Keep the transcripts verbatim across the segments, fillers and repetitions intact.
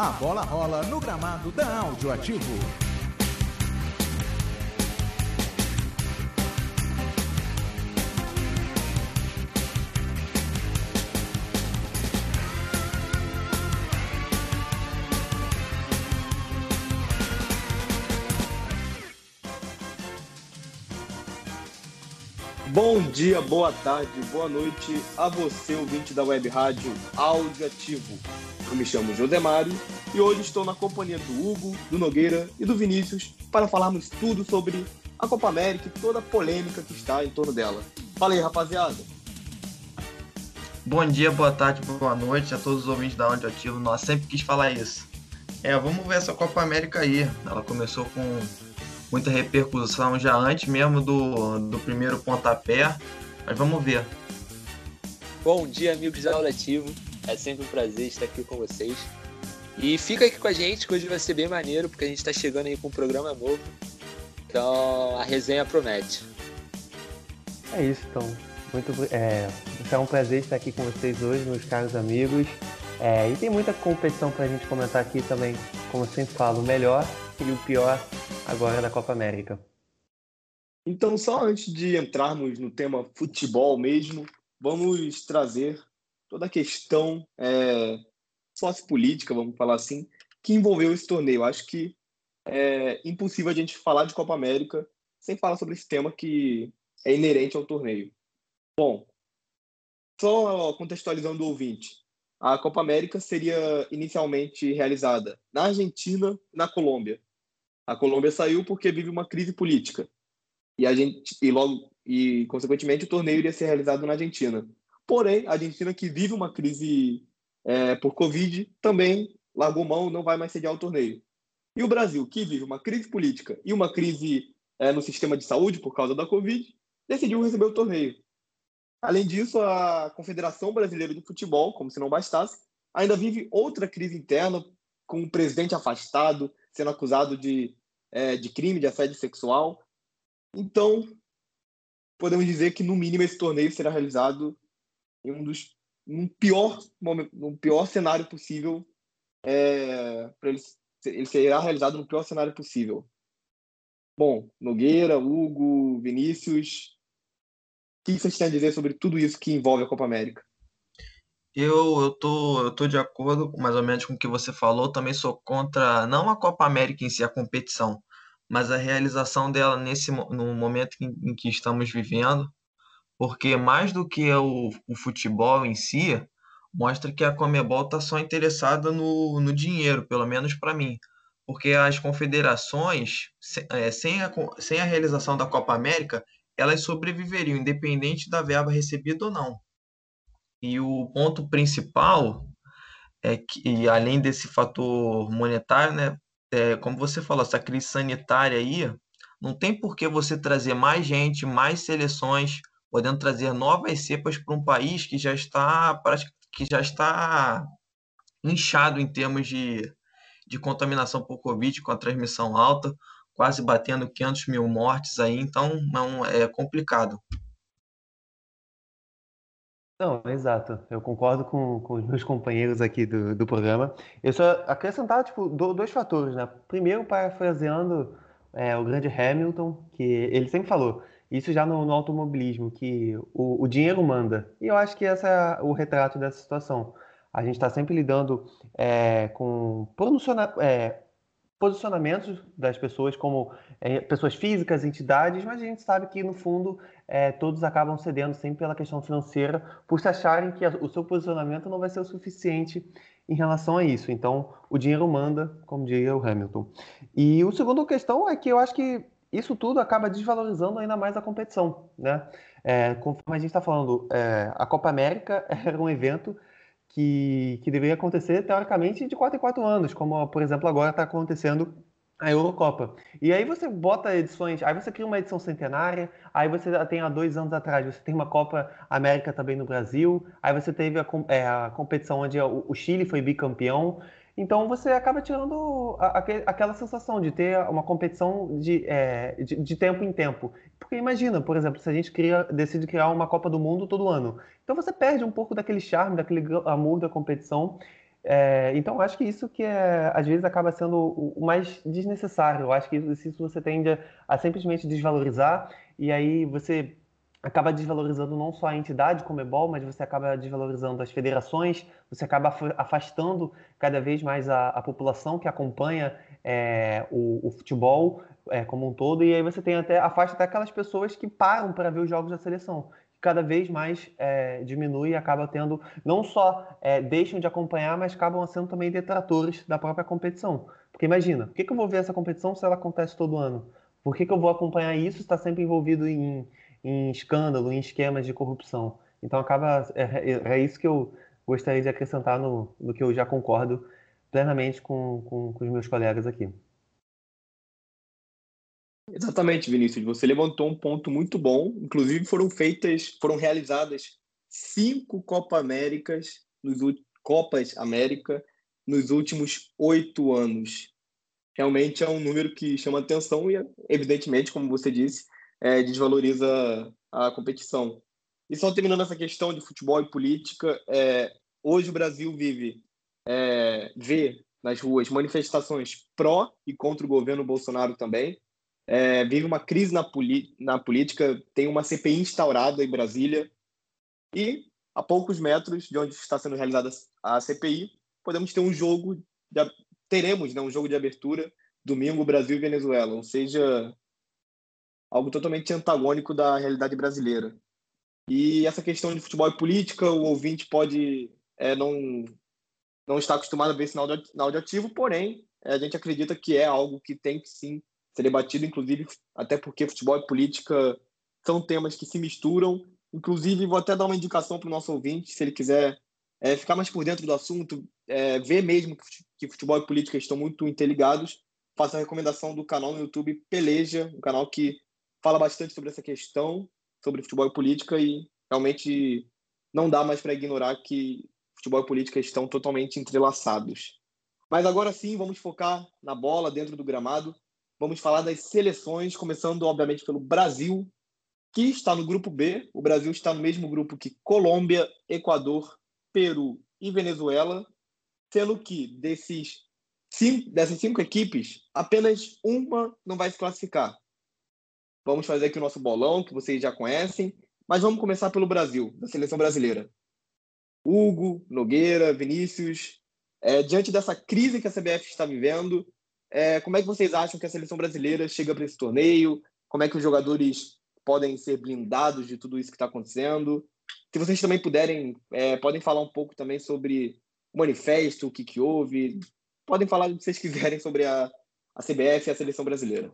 A bola rola no gramado da Audioativo. Bom dia, boa tarde, boa noite a você, ouvinte da web rádio Audioativo. Eu me chamo Jodemário e hoje estou na companhia do Hugo, do Nogueira e do Vinícius para falarmos tudo sobre a Copa América e toda a polêmica que está em torno dela. Fala aí, rapaziada. Bom dia, boa tarde, boa noite a todos os ouvintes da Audioativo. Nós sempre quis falar isso. É, vamos ver essa Copa América aí. Ela começou com muita repercussão já antes mesmo do, do primeiro pontapé, mas vamos ver. Bom dia, amigos da Audioativo. É sempre um prazer estar aqui com vocês. E fica aqui com a gente, que hoje vai ser bem maneiro, porque a gente está chegando aí com um programa novo. Então a resenha promete. É isso, então. Muito, é, é um prazer estar aqui com vocês hoje, meus caros amigos. É, e tem muita competição para a gente comentar aqui também, como eu sempre falo, o melhor e o pior agora da Copa América. Então, só antes de entrarmos no tema futebol mesmo, vamos trazer toda a questão é, sociopolítica, vamos falar assim, que envolveu esse torneio. Acho que é impossível a gente falar de Copa América sem falar sobre esse tema que é inerente ao torneio. Bom, só contextualizando o ouvinte, a Copa América seria inicialmente realizada na Argentina e na Colômbia. A Colômbia saiu porque vive uma crise política e a gente e logo e consequentemente o torneio iria ser realizado na Argentina. Porém, a Argentina, que vive uma crise é, por Covid, também largou mão, não vai mais sediar o torneio. E o Brasil, que vive uma crise política e uma crise é, no sistema de saúde por causa da Covid, decidiu receber o torneio. Além disso, a Confederação Brasileira de Futebol, como se não bastasse, ainda vive outra crise interna, com o presidente afastado, sendo acusado de, é, de crime, de assédio sexual. Então, podemos dizer que, no mínimo, esse torneio será realizado em um dos, num pior, num pior cenário possível. É, para ele, ele será realizado no pior cenário possível. Bom, Nogueira, Hugo, Vinícius, o que vocês têm a dizer sobre tudo isso que envolve a Copa América? Eu, eu tô, eu tô de acordo mais ou menos com o que você falou. Também sou contra, não a Copa América em si, a competição, mas a realização dela nesse, mo- no momento em, em que estamos vivendo, porque mais do que o, o futebol em si, mostra que a Conmebol está só interessada no, no dinheiro, pelo menos para mim. Porque as confederações, se- é, sem a, co- sem a realização da Copa América, elas sobreviveriam, independente da verba recebida ou não. E o ponto principal é que, e além desse fator monetário, né, é, como você falou, essa crise sanitária aí, não tem por que você trazer mais gente, mais seleções, podendo trazer novas cepas para um país que já está, prati- que já está inchado em termos de, de contaminação por Covid, com a transmissão alta, quase batendo quinhentos mil mortes aí, então não, é complicado. Não, exato. Eu concordo com, com os meus companheiros aqui do, do programa. Eu só acrescentar, tipo, do- dois fatores, né? Primeiro, parafraseando é, o grande Hamilton, que ele sempre falou, isso já no, no automobilismo, que o, o dinheiro manda. E eu acho que esse é o retrato dessa situação. A gente está sempre lidando é, com posiciona- é, posicionamentos das pessoas como é, pessoas físicas, entidades, mas a gente sabe que, no fundo, é, todos acabam cedendo sempre pela questão financeira, por se acharem que a, o seu posicionamento não vai ser o suficiente em relação a isso. Então, o dinheiro manda, como diria o Hamilton. E a segunda questão é que eu acho que isso tudo acaba desvalorizando ainda mais a competição, né? É, conforme a gente está falando, é, a Copa América era um evento que, que deveria acontecer, teoricamente, de quatro em quatro anos, como, por exemplo, agora está acontecendo a Eurocopa. E aí você bota edições, aí você cria uma edição centenária, aí você tem há dois anos atrás, você tem uma Copa América também no Brasil, aí você teve a, com- é, a competição onde o, o Chile foi bicampeão. Então você acaba tirando a- aque- aquela sensação de ter uma competição de, é, de, de tempo em tempo. Porque imagina, por exemplo, se a gente cria, decide criar uma Copa do Mundo todo ano. Então você perde um pouco daquele charme, daquele glamour da competição. É, então, acho que isso que é, às vezes acaba sendo o, o mais desnecessário. Eu acho que isso, isso você tende a, a simplesmente desvalorizar, e aí você acaba desvalorizando não só a entidade Conmebol, mas você acaba desvalorizando as federações, você acaba afa- afastando cada vez mais a, a população que acompanha é, o, o futebol é, como um todo, e aí você tem até, afasta até aquelas pessoas que param para ver os jogos da seleção. Cada vez mais é, diminui e acaba tendo não só é, deixam de acompanhar, mas acabam sendo também detratores da própria competição. Porque imagina, por que, que eu vou ver essa competição se ela acontece todo ano? Por que, que eu vou acompanhar isso se está sempre envolvido em, em escândalo, em esquemas de corrupção? Então acaba é, é, é isso que eu gostaria de acrescentar no, no que eu já concordo plenamente com, com, com os meus colegas aqui. Exatamente, Vinícius. Você levantou um ponto muito bom. Inclusive, foram feitas, foram realizadas cinco Copa Américas nos, ú- Copas América nos últimos oito anos. Realmente é um número que chama atenção e, evidentemente, como você disse, é, desvaloriza a competição. E só terminando essa questão de futebol e política, é, hoje o Brasil vive, é, vê nas ruas manifestações pró e contra o governo Bolsonaro também. É, vive uma crise na, na política, tem uma C P I instaurada em Brasília e, a poucos metros de onde está sendo realizada a C P I, podemos ter um jogo, de, teremos né, um jogo de abertura, domingo, Brasil e Venezuela, ou seja, algo totalmente antagônico da realidade brasileira. E essa questão de futebol e política, o ouvinte pode é, não, não estar acostumado a ver isso na audioativo, porém, é, a gente acredita que é algo que tem que sim ser debatido, inclusive, até porque futebol e política são temas que se misturam. Inclusive, vou até dar uma indicação para o nosso ouvinte, se ele quiser é, ficar mais por dentro do assunto, é, ver mesmo que futebol e política estão muito interligados, faço a recomendação do canal no YouTube Peleja, um canal que fala bastante sobre essa questão, sobre futebol e política, e realmente não dá mais para ignorar que futebol e política estão totalmente entrelaçados. Mas agora sim, vamos focar na bola, dentro do gramado. Vamos falar das seleções, começando, obviamente, pelo Brasil, que está no grupo B. O Brasil está no mesmo grupo que Colômbia, Equador, Peru e Venezuela, sendo que desses cinco, dessas cinco equipes, apenas uma não vai se classificar. Vamos fazer aqui o nosso bolão, que vocês já conhecem, mas vamos começar pelo Brasil, da seleção brasileira. Hugo, Nogueira, Vinícius, é, diante dessa crise que a C B F está vivendo, é, como é que vocês acham que a seleção brasileira chega para esse torneio? Como é que os jogadores podem ser blindados de tudo isso que está acontecendo? Se vocês também puderem, é, podem falar um pouco também sobre o manifesto, o que, que houve. Podem falar o que vocês quiserem sobre a, a C B F e a seleção brasileira.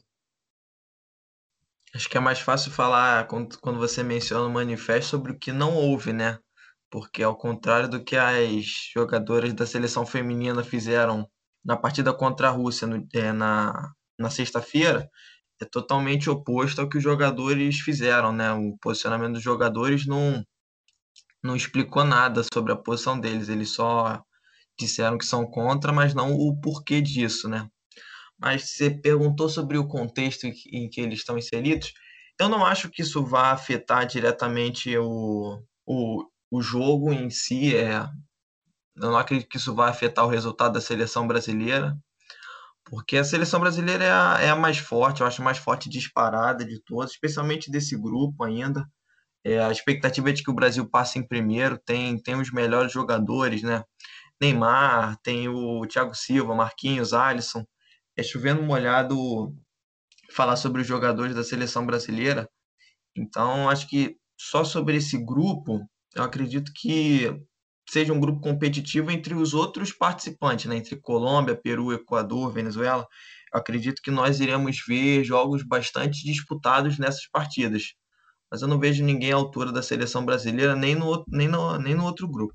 Acho que é mais fácil falar quando, quando você menciona o manifesto sobre o que não houve, né? Porque ao contrário do que as jogadoras da seleção feminina fizeram na partida contra a Rússia no, é, na, na sexta-feira, é totalmente oposto ao que os jogadores fizeram, né? O posicionamento dos jogadores não, não explicou nada sobre a posição deles, eles só disseram que são contra, mas não o porquê disso, né? Mas você perguntou sobre o contexto em que, em que eles estão inseridos. Eu não acho que isso vá afetar diretamente o, o, o jogo em si. É, eu não acredito que isso vá afetar o resultado da seleção brasileira, porque a seleção brasileira é a, é a mais forte, eu acho a mais forte disparada de todas, especialmente desse grupo ainda. É, a expectativa é de que o Brasil passe em primeiro, tem, tem os melhores jogadores, né? Neymar, tem o Thiago Silva, Marquinhos, Alisson. É chovendo molhado falar sobre os jogadores da seleção brasileira. Então, acho que só sobre esse grupo, eu acredito que seja um grupo competitivo entre os outros participantes, né? Entre Colômbia, Peru, Equador, Venezuela. Eu acredito que nós iremos ver jogos bastante disputados nessas partidas. Mas eu não vejo ninguém à altura da seleção brasileira, nem no, nem no, nem no outro grupo.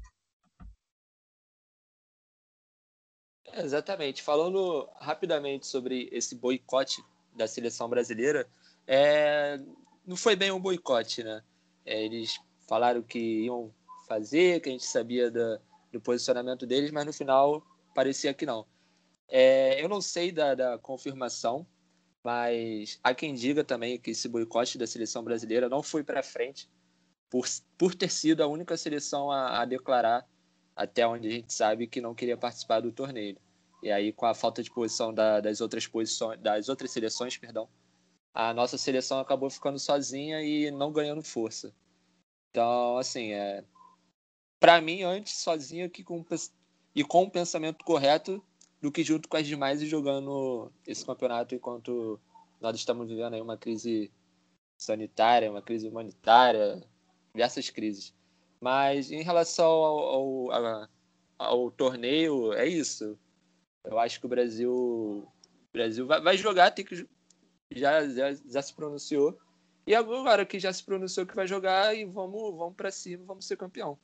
Exatamente. Falando rapidamente sobre esse boicote da seleção brasileira, é, não foi bem um boicote, né? É, eles falaram que iam fazer, que a gente sabia da, do posicionamento deles, mas no final parecia que não. É, eu não sei da, da confirmação, mas há quem diga também que esse boicote da seleção brasileira não foi para frente por, por ter sido a única seleção a, a declarar até onde a gente sabe que não queria participar do torneio. E aí, com a falta de posição da, das outras posições, das outras seleções, perdão, a nossa seleção acabou ficando sozinha e não ganhando força. Então, assim, é, para mim, antes sozinha que com, e com o pensamento correto do que junto com as demais e jogando esse campeonato enquanto nós estamos vivendo aí uma crise sanitária, uma crise humanitária, diversas crises. Mas em relação ao, ao, ao, ao torneio, é isso. Eu acho que o Brasil, o Brasil vai, vai jogar, tem que, já, já, já se pronunciou. E agora que já se pronunciou que vai jogar, e vamos, vamos para cima, vamos ser campeão.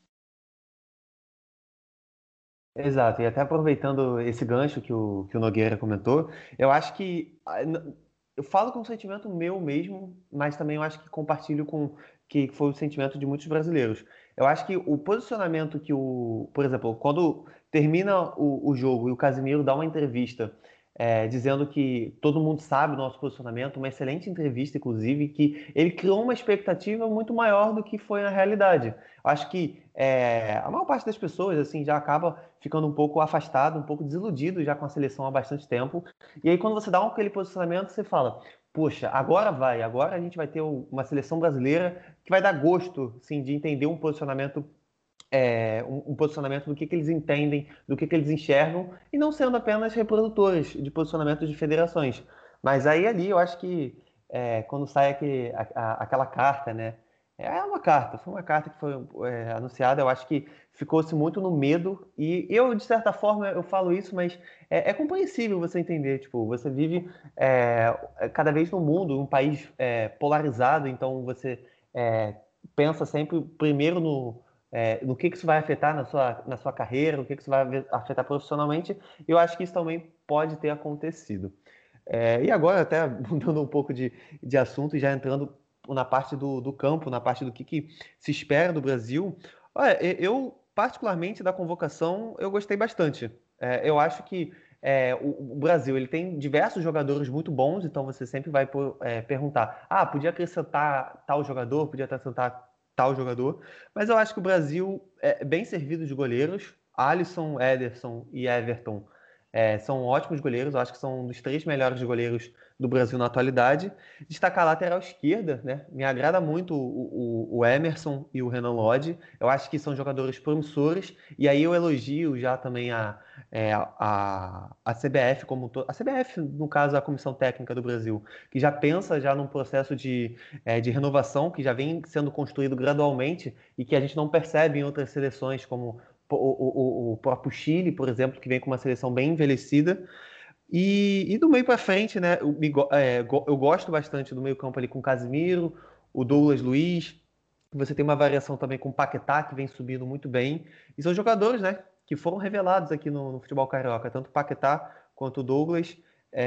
Exato, e até aproveitando esse gancho que o, que o Nogueira comentou, eu acho que eu falo com um sentimento meu mesmo, mas também eu acho que compartilho com que foi o sentimento de muitos brasileiros. Eu acho que o posicionamento que o, por exemplo, quando termina o, o jogo e o Casimiro dá uma entrevista é, dizendo que todo mundo sabe o nosso posicionamento, uma excelente entrevista, inclusive, que ele criou uma expectativa muito maior do que foi na realidade. Eu acho que é, a maior parte das pessoas assim já acaba ficando um pouco afastado, um pouco desiludido já com a seleção há bastante tempo. E aí quando você dá aquele posicionamento, você fala, poxa, agora vai, agora a gente vai ter uma seleção brasileira que vai dar gosto, sim, de entender um posicionamento, é, um, um posicionamento do que, que eles entendem, do que, que eles enxergam, e não sendo apenas reprodutores de posicionamentos de federações. Mas aí ali eu acho que é, quando sai aquele, a, a, aquela carta, né? É uma carta, foi uma carta que foi é, anunciada, eu acho que ficou-se muito no medo, e eu, de certa forma, eu falo isso, mas é, é compreensível você entender, tipo, você vive é, cada vez no mundo, um país é, polarizado, então você é, pensa sempre primeiro no, é, no que, que isso vai afetar na sua, na sua carreira, no que, que isso vai afetar profissionalmente, e eu acho que isso também pode ter acontecido. É, e agora, até mudando um pouco de, de assunto e já entrando na parte do, do campo, na parte do que, que se espera do Brasil, olha, eu, particularmente, da convocação, eu gostei bastante. É, eu acho que é, o, o Brasil ele tem diversos jogadores muito bons, então você sempre vai por, é, perguntar, ah, podia acrescentar tal jogador, podia acrescentar tal jogador, mas eu acho que o Brasil é bem servido de goleiros, Alisson, Ederson e Everton, é, são ótimos goleiros, eu acho que são um dos três melhores goleiros do Brasil na atualidade. Destacar a lateral esquerda, né? Me agrada muito o, o, o Emerson e o Renan Lodge. Eu acho que são jogadores promissores. E aí eu elogio já também a, é, a, a C B F como to... a C B F, no caso, a Comissão Técnica do Brasil, que já pensa já num processo de, é, de renovação que já vem sendo construído gradualmente e que a gente não percebe em outras seleções, como o, o, o próprio Chile, por exemplo, que vem com uma seleção bem envelhecida. E, e do meio para frente, né? Eu, é, eu gosto bastante do meio campo ali com o Casimiro, o Douglas Luiz. Você tem uma variação também com o Paquetá, que vem subindo muito bem. E são jogadores, né? Que foram revelados aqui no, no futebol carioca, tanto o Paquetá quanto o Douglas.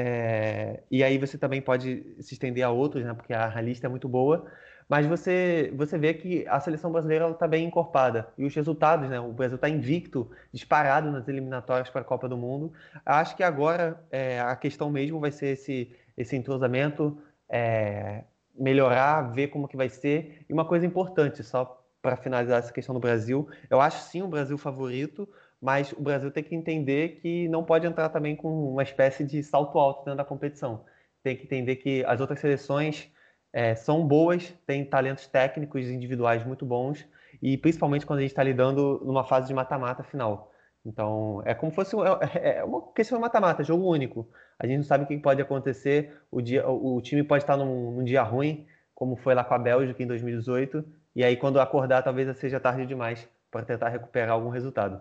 É, e aí você também pode se estender a outros, né? Porque a, a lista é muito boa. Mas você, você vê que a seleção brasileira está bem encorpada. E os resultados, né? O Brasil está invicto, disparado nas eliminatórias para a Copa do Mundo. Acho que agora é, a questão mesmo vai ser esse, esse entrosamento, é, melhorar, ver como que vai ser. E uma coisa importante, só para finalizar essa questão do Brasil, eu acho sim o Brasil favorito, mas o Brasil tem que entender que não pode entrar também com uma espécie de salto alto dentro da competição. Tem que entender que as outras seleções é, são boas, têm talentos técnicos e individuais muito bons, e principalmente quando a gente está lidando numa fase de mata-mata final. Então, é como se fosse é, é uma questão de mata-mata, jogo único. A gente não sabe o que pode acontecer, o, dia, o, o time pode estar num, num dia ruim, como foi lá com a Bélgica em dois mil e dezoito, e aí quando acordar talvez seja tarde demais para tentar recuperar algum resultado.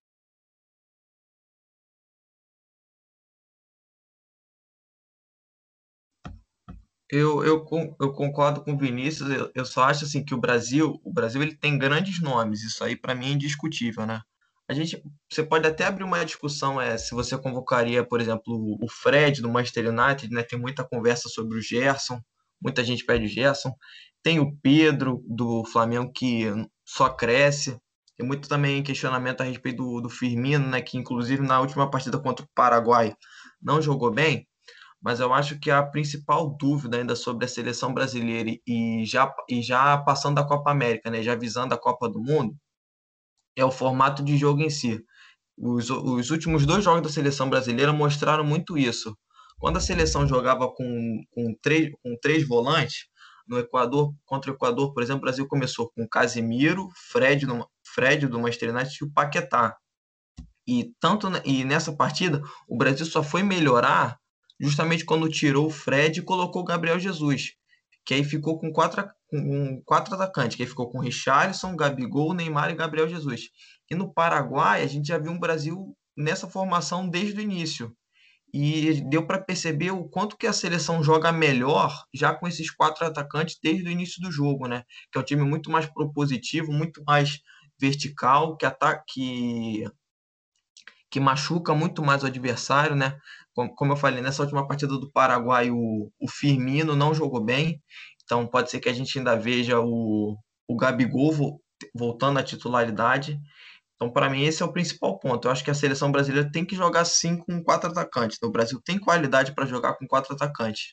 Eu, eu, con- eu concordo com o Vinícius, eu, eu só acho assim que o Brasil, o Brasil ele tem grandes nomes, isso aí para mim é indiscutível, né? A gente, você pode até abrir uma discussão é, se você convocaria, por exemplo, o o Fred do Manchester United, né? Tem muita conversa sobre o Gerson, muita gente pede o Gerson. Tem o Pedro do Flamengo que só cresce. Tem muito também questionamento a respeito do, do Firmino, né? Que inclusive na última partida contra o Paraguai não jogou bem, mas eu acho que a principal dúvida ainda sobre a seleção brasileira e já, e já passando da Copa América, né, já visando a Copa do Mundo, é o formato de jogo em si. Os, os últimos dois jogos da seleção brasileira mostraram muito isso. Quando a seleção jogava com, com, três, com três volantes, no Equador, contra o Equador, por exemplo, o Brasil começou com Casemiro, Fred, no, Fred do Manchester United e o Paquetá. E, tanto, e nessa partida, o Brasil só foi melhorar justamente quando tirou o Fred e colocou o Gabriel Jesus, que aí ficou com quatro, com quatro atacantes, que aí ficou com Richarlison, Gabigol, Neymar e Gabriel Jesus. E no Paraguai, a gente já viu um Brasil nessa formação desde o início. E deu para perceber o quanto que a seleção joga melhor já com esses quatro atacantes desde o início do jogo, né? Que é um time muito mais propositivo, muito mais vertical, que ataque, que machuca muito mais o adversário, né? Como, como eu falei, nessa última partida do Paraguai, o, o Firmino não jogou bem, então pode ser que a gente ainda veja o, o Gabigol voltando à titularidade. Então, para mim, esse é o principal ponto. Eu acho que a seleção brasileira tem que jogar sim com quatro atacantes. O Brasil tem qualidade para jogar com quatro atacantes.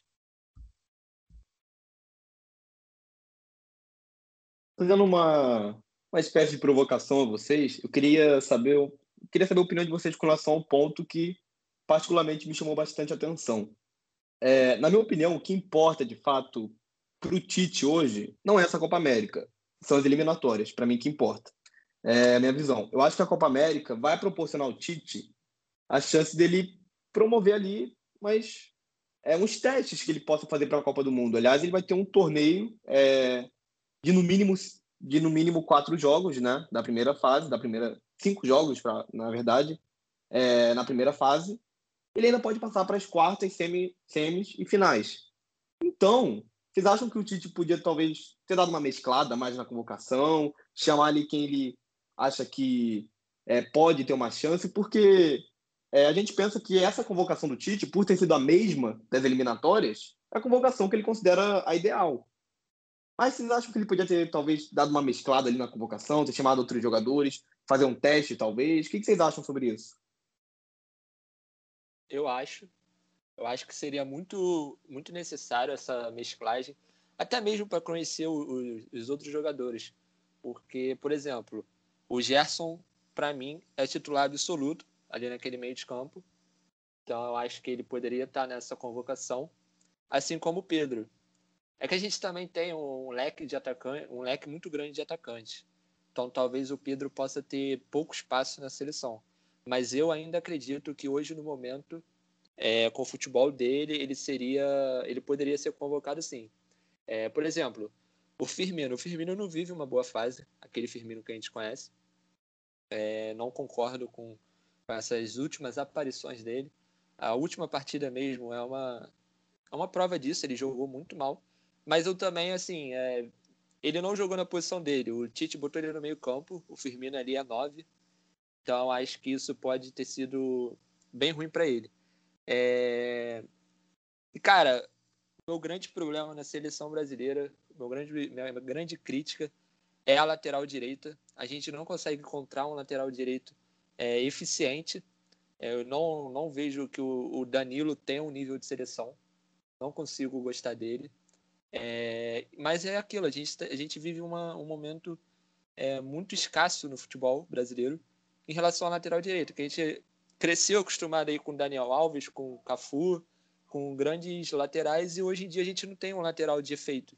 Fazendo uma, uma espécie de provocação a vocês, eu queria saber, eu queria saber a opinião de vocês com relação a um ponto que particularmente me chamou bastante atenção. É, na minha opinião, o que importa de fato para o Tite hoje não é essa Copa América, são as eliminatórias, para mim que importa. É a minha visão. Eu acho que a Copa América vai proporcionar ao Tite a chance dele promover ali, mas é uns testes que ele possa fazer para a Copa do Mundo. Aliás, ele vai ter um torneio é, de no mínimo de no mínimo quatro jogos, né, da primeira fase, da primeira cinco jogos, pra, na verdade, é, na primeira fase. Ele ainda pode passar para as quartas, semi, semis e finais. Então, vocês acham que o Tite podia talvez ter dado uma mesclada mais na convocação, chamar ali quem ele acha que é, pode ter uma chance? Porque é, a gente pensa que essa convocação do Tite, por ter sido a mesma das eliminatórias, é a convocação que ele considera a ideal. Mas vocês acham que ele podia ter talvez dado uma mesclada ali na convocação, ter chamado outros jogadores, fazer um teste talvez? O que vocês acham sobre isso? Eu acho. Eu acho que seria muito, muito necessário essa mesclagem, até mesmo para conhecer o, o, os outros jogadores. Porque, por exemplo, o Gerson, para mim, é titular absoluto ali naquele meio de campo. Então, eu acho que ele poderia estar nessa convocação, assim como o Pedro. É que a gente também tem um leque de atacante, um leque muito grande de atacantes. Então, talvez o Pedro possa ter pouco espaço na seleção. Mas eu ainda acredito que hoje, no momento, É, com o futebol dele, ele seria, ele poderia ser convocado sim. É, por exemplo, o Firmino. O Firmino não vive uma boa fase, aquele Firmino que a gente conhece. É, não concordo com, com essas últimas aparições dele. A última partida mesmo é uma, é uma prova disso, ele jogou muito mal. Mas eu também, assim, é, ele não jogou na posição dele. O Tite botou ele no meio campo, o Firmino ali é nove. Então acho que isso pode ter sido bem ruim para ele. É... Cara, meu grande problema na seleção brasileira, meu grande, minha grande crítica é a lateral direita. A gente não consegue encontrar um lateral direito é, eficiente. Eu não, não vejo que o, o Danilo tenha um nível de seleção. Não consigo gostar dele. É, mas é aquilo, a gente, a gente vive uma, um momento é, muito escasso no futebol brasileiro em relação à lateral direita, que a gente cresceu acostumado aí com o Daniel Alves, com o Cafu, com grandes laterais, e hoje em dia a gente não tem um lateral de efeito.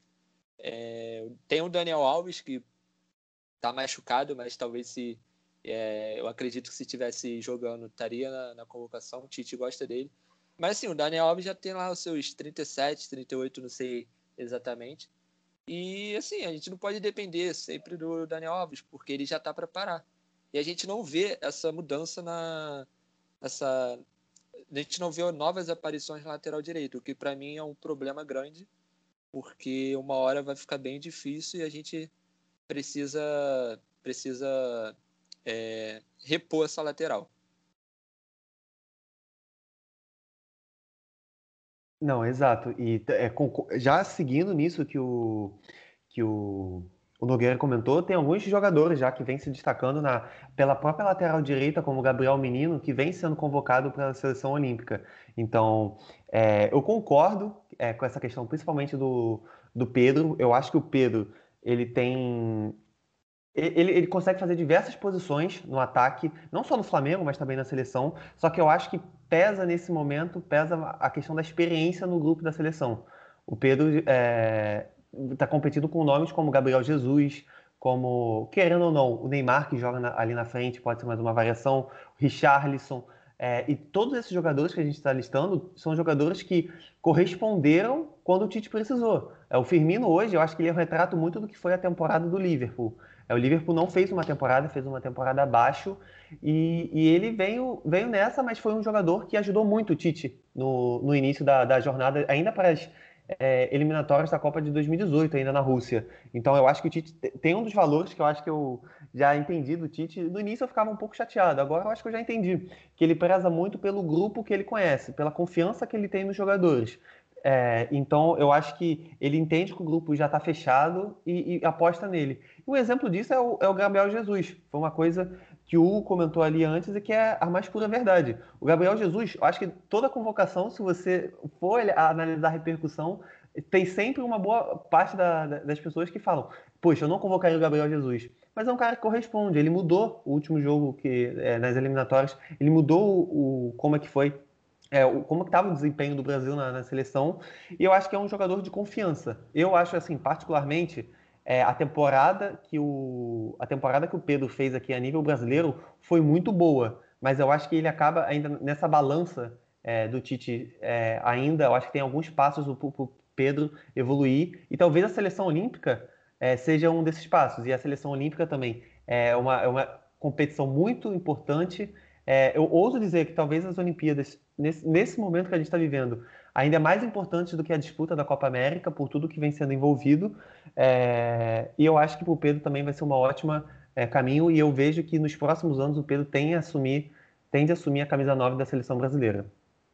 É, tem o Daniel Alves, que está machucado, mas talvez se... É, eu acredito que se estivesse jogando, estaria na, na convocação. O Tite gosta dele. Mas assim, o Daniel Alves já tem lá os seus trinta e sete, trinta e oito, não sei exatamente. E assim, a gente não pode depender sempre do Daniel Alves, porque ele já está para parar. E a gente não vê essa mudança na... Essa, a gente não vê novas aparições na lateral direito, o que para mim é um problema grande, porque uma hora vai ficar bem difícil e a gente precisa, precisa é, repor essa lateral. Não, exato. E é, já seguindo nisso que o, que o, o Nogueira comentou, tem alguns jogadores já que vêm se destacando na, pela própria lateral direita, como o Gabriel Menino, que vem sendo convocado para a seleção olímpica. Então, é, eu concordo é, com essa questão, principalmente do, do Pedro. Eu acho que o Pedro ele tem ele, ele consegue fazer diversas posições no ataque, não só no Flamengo, mas também na seleção. Só que eu acho que pesa nesse momento, pesa a questão da experiência no grupo da seleção. O Pedro está competindo com nomes como Gabriel Jesus, como, querendo ou não, o Neymar, que joga na, ali na frente, pode ser mais uma variação, o Richarlison. É, e todos esses jogadores que a gente está listando são jogadores que corresponderam quando o Tite precisou. É, o Firmino hoje, eu acho que ele é um retrato muito do que foi a temporada do Liverpool. É, o Liverpool não fez uma temporada, fez uma temporada abaixo, e, e ele veio, veio nessa, mas foi um jogador que ajudou muito o Tite no, no início da, da jornada, ainda para as é, eliminatórias da Copa de dois mil e dezoito, ainda na Rússia. Então eu acho que o Tite tem um dos valores que eu acho que eu já entendi do Tite. No início eu ficava um pouco chateado, agora eu acho que eu já entendi que ele preza muito pelo grupo que ele conhece, pela confiança que ele tem nos jogadores. É, então eu acho que ele entende que o grupo já está fechado e, e aposta nele. E um exemplo disso é o, é o Gabriel Jesus. Foi uma coisa que o Hugo comentou ali antes e que é a mais pura verdade. O Gabriel Jesus, eu acho que toda convocação, se você for analisar a repercussão, tem sempre uma boa parte da, das pessoas que falam: poxa, eu não convocaria o Gabriel Jesus. Mas é um cara que corresponde. Ele mudou o último jogo que é, nas eliminatórias, ele mudou o, o como é que foi, é, o, como estava o desempenho do Brasil na, na seleção, e eu acho que é um jogador de confiança. Eu acho, assim, particularmente, é, a temporada que o a temporada que o Pedro fez aqui a nível brasileiro foi muito boa, mas eu acho que ele acaba ainda nessa balança é, do Tite é, ainda, eu acho que tem alguns passos para o Pedro evoluir, e talvez a seleção olímpica é, seja um desses passos, e a seleção olímpica também é uma, é uma competição muito importante. É, eu ouso dizer que talvez as Olimpíadas, nesse, nesse momento que a gente está vivendo, ainda é mais importante do que a disputa da Copa América, por tudo que vem sendo envolvido. É, e eu acho que para o Pedro também vai ser uma ótima é, caminho, e eu vejo que nos próximos anos o Pedro tem a assumir, tende a assumir a camisa nove da seleção brasileira.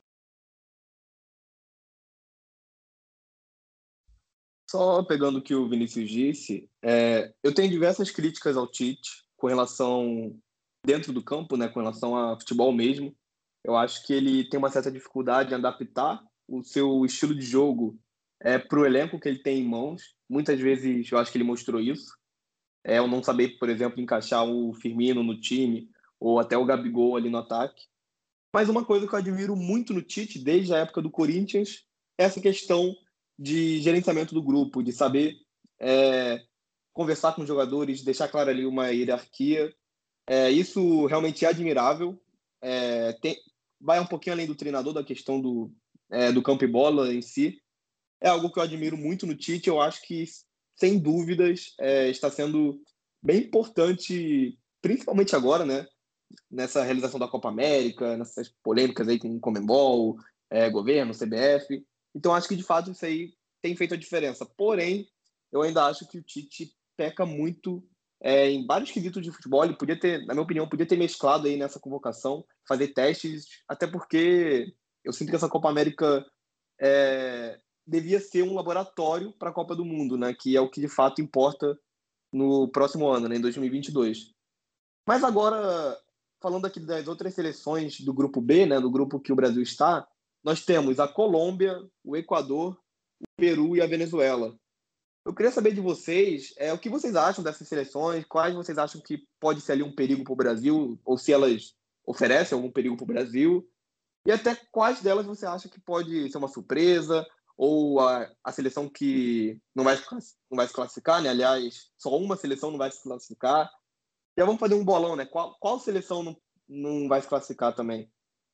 Só pegando o que o Vinícius disse, é, eu tenho diversas críticas ao Tite com relação dentro do campo, né, com relação a futebol mesmo. Eu acho que ele tem uma certa dificuldade em adaptar o seu estilo de jogo é, para o elenco que ele tem em mãos. Muitas vezes eu acho que ele mostrou isso. É, eu não saber, por exemplo, encaixar o Firmino no time ou até o Gabigol ali no ataque. Mas uma coisa que eu admiro muito no Tite, desde a época do Corinthians, é essa questão de gerenciamento do grupo, de saber é, conversar com os jogadores, deixar clara ali uma hierarquia. É, isso realmente é admirável. É, tem, vai um pouquinho além do treinador, da questão do, é, do campo e bola em si. É algo que eu admiro muito no Tite. Eu acho que, sem dúvidas, é, está sendo bem importante, principalmente agora, né? Nessa realização da Copa América, nessas polêmicas aí com o Conmebol, é, governo, C B F. Então, acho que, de fato, isso aí tem feito a diferença. Porém, eu ainda acho que o Tite peca muito é, em vários quesitos de futebol. Ele podia ter, na minha opinião, podia ter mesclado aí nessa convocação, fazer testes, até porque eu sinto que essa Copa América é, devia ser um laboratório para a Copa do Mundo, né? Que é o que, de fato, importa no próximo ano, né? Em dois mil e vinte e dois. Mas agora, falando aqui das outras seleções do grupo B, né, do grupo que o Brasil está, nós temos a Colômbia, o Equador, o Peru e a Venezuela. Eu queria saber de vocês é, o que vocês acham dessas seleções, quais vocês acham que pode ser ali um perigo para o Brasil, ou se elas oferecem algum perigo para o Brasil, e até quais delas você acha que pode ser uma surpresa, ou a, a seleção que não vai, não vai se classificar, né? Aliás, só uma seleção não vai se classificar. Já vamos fazer um bolão, né? Qual, qual seleção não, não vai se classificar também?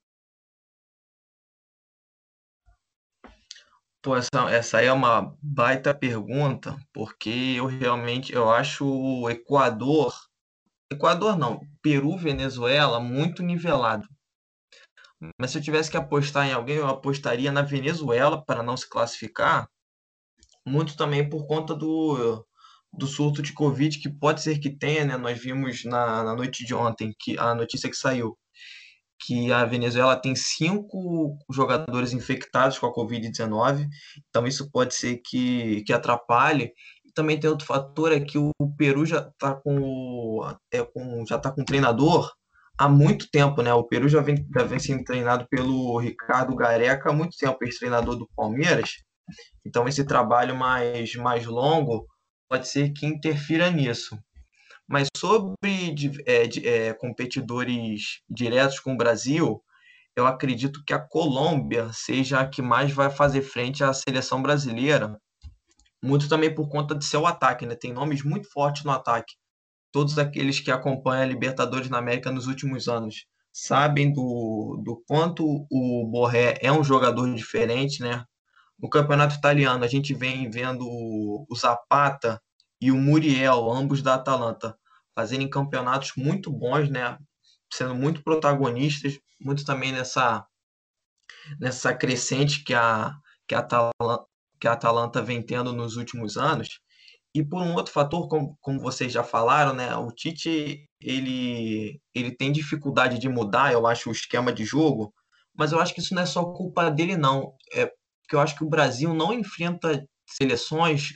Pô, essa, essa aí é uma baita pergunta, porque eu realmente eu acho o Equador, Equador não, Peru, Venezuela muito nivelado. Mas se eu tivesse que apostar em alguém, eu apostaria na Venezuela para não se classificar, muito também por conta do, do surto de Covid que pode ser que tenha, né? Nós vimos na, na noite de ontem que a notícia que saiu que a Venezuela tem cinco jogadores infectados com a covid dezenove, então isso pode ser que, que atrapalhe. E também tem outro fator, é que o Peru já está com, é, com, já tá com treinador há muito tempo, né? O Peru já vem, já vem sendo treinado pelo Ricardo Gareca há muito tempo, ex-treinador do Palmeiras, então esse trabalho mais, mais longo pode ser que interfira nisso. Mas sobre de- é, de- é, competidores diretos com o Brasil, eu acredito que a Colômbia seja a que mais vai fazer frente à seleção brasileira, muito também por conta de seu ataque, né? Tem nomes muito fortes no ataque. Todos aqueles que acompanham a Libertadores na América nos últimos anos sabem do, do quanto o Borré é um jogador diferente, né? No campeonato italiano, a gente vem vendo o o Zapata e o Muriel, ambos da Atalanta, fazendo campeonatos muito bons, né? Sendo muito protagonistas, muito também nessa, nessa crescente que a, que a Atalanta, que a Atalanta vem tendo nos últimos anos. E por um outro fator, como, como vocês já falaram, né, o Tite ele, ele tem dificuldade de mudar, eu acho, o esquema de jogo, mas eu acho que isso não é só culpa dele, não. É porque eu acho que o Brasil não enfrenta seleções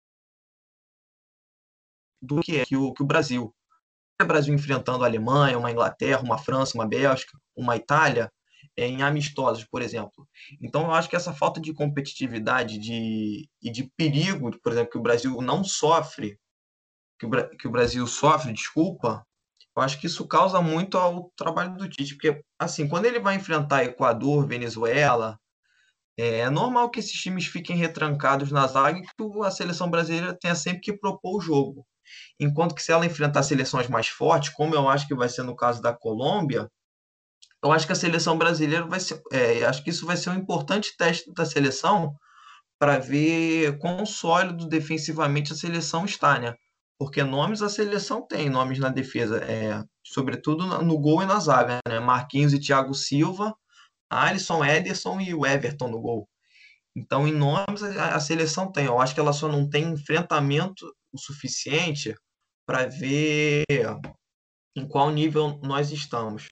do que é que o, que o Brasil. O Brasil enfrentando a Alemanha, uma Inglaterra, uma França, uma Bélgica, uma Itália, é, em amistosos, por exemplo. Então, eu acho que essa falta de competitividade de, e de perigo, por exemplo, que o Brasil não sofre que o, Bra- que o Brasil sofre, desculpa, eu acho que isso causa muito ao trabalho do Tite, porque, assim, quando ele vai enfrentar Equador, Venezuela, é é normal que esses times fiquem retrancados na zaga e que o- a seleção brasileira tenha sempre que propor o jogo. Enquanto que se ela enfrentar seleções mais fortes, como eu acho que vai ser no caso da Colômbia, eu acho que a seleção brasileira vai ser, é, acho que isso vai ser um importante teste da seleção para ver quão sólido defensivamente a seleção está, né? Porque nomes a seleção tem, nomes na defesa, é, sobretudo no gol e na zaga, né? Marquinhos e Thiago Silva, Alisson, Ederson e o Everton no gol. Então, em nomes a, a seleção tem. Eu acho que ela só não tem enfrentamento o suficiente para ver em qual nível nós estamos.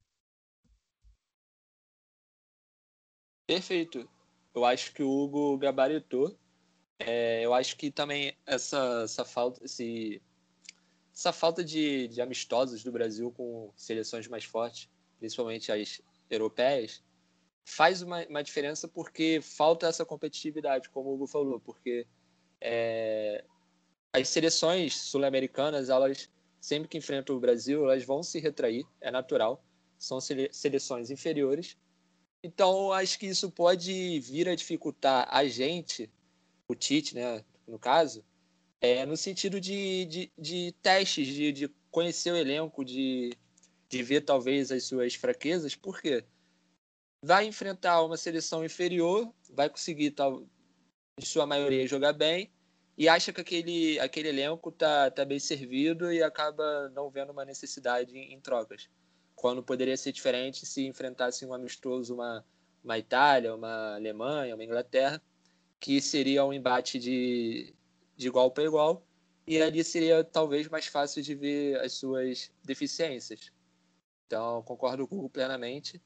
Perfeito. Eu acho que o Hugo gabaritou. É, eu acho que também essa, essa falta, esse, essa falta de, de amistosos do Brasil com seleções mais fortes, principalmente as europeias, faz uma, uma diferença porque falta essa competitividade, como o Hugo falou, porque é, as seleções sul-americanas, elas sempre que enfrentam o Brasil, elas vão se retrair, é natural, são sele, seleções inferiores. Então, acho que isso pode vir a dificultar a gente, o Tite, né, no caso, é, no sentido de, de, de testes, de, de conhecer o elenco, de, de ver talvez as suas fraquezas, porque vai enfrentar uma seleção inferior, vai conseguir, tal, em sua maioria, jogar bem, e acha que aquele, aquele elenco tá, tá bem servido e acaba não vendo uma necessidade em, em trocas. Quando poderia ser diferente se enfrentasse um amistoso, uma, uma Itália, uma Alemanha, uma Inglaterra, que seria um embate de, de igual para igual, e ali seria talvez mais fácil de ver as suas deficiências. Então, concordo com o Hugo plenamente.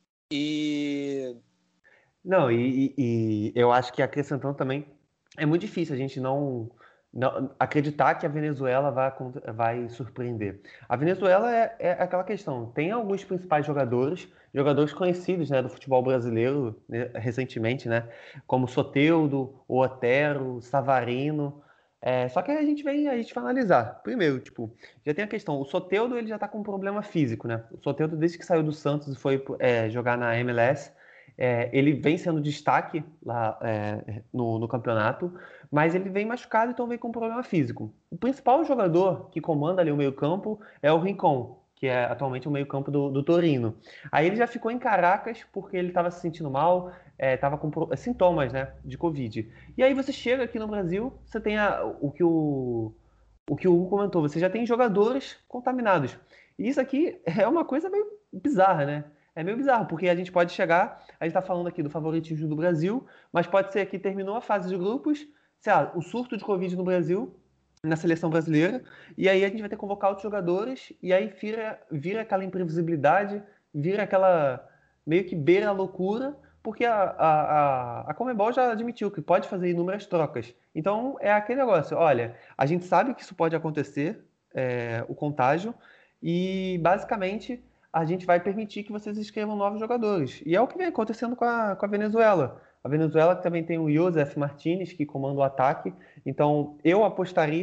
E Não, e, e- e eu acho que acrescentando também, é muito difícil a gente não, não acreditar que a Venezuela vai, acon- vai surpreender. A Venezuela é, é aquela questão, tem alguns principais jogadores, jogadores conhecidos, né, do futebol brasileiro, né, recentemente, né, como Soteldo, o Otero, Savarino. É, só que a gente vem, a gente vai analisar. Primeiro, tipo, já tem a questão, o Soteldo ele já tá com um problema físico, né? O Soteldo, desde que saiu do Santos e foi é, jogar na M L S, é, ele vem sendo destaque lá é, no, no campeonato, mas ele vem machucado, então vem com um problema físico. O principal jogador que comanda ali o meio-campo é o Rincon, que é atualmente o meio-campo do, do Torino. Aí ele já ficou em Caracas porque ele estava se sentindo mal, estava com pro- sintomas, né, de Covid. E aí você chega aqui no Brasil, você tem a- o que o, o que o Hugo comentou, você já tem jogadores contaminados. E isso aqui é uma coisa meio bizarra, né? É meio bizarro, porque a gente pode chegar, a gente tá falando aqui do favoritismo do Brasil, mas pode ser que terminou a fase de grupos, sei lá, o surto de Covid no Brasil, na seleção brasileira, e aí a gente vai ter que convocar outros jogadores, e aí vira, vira aquela imprevisibilidade, vira aquela meio que beira a loucura, porque a, a, a, a Conmebol já admitiu que pode fazer inúmeras trocas. Então é aquele negócio, olha, a gente sabe que isso pode acontecer, é, o contágio, e basicamente a gente vai permitir que vocês escrevam novos jogadores. E é o que vem acontecendo com a, com a Venezuela. A Venezuela também tem o Josef Martinez, que comanda o ataque. Então, eu apostaria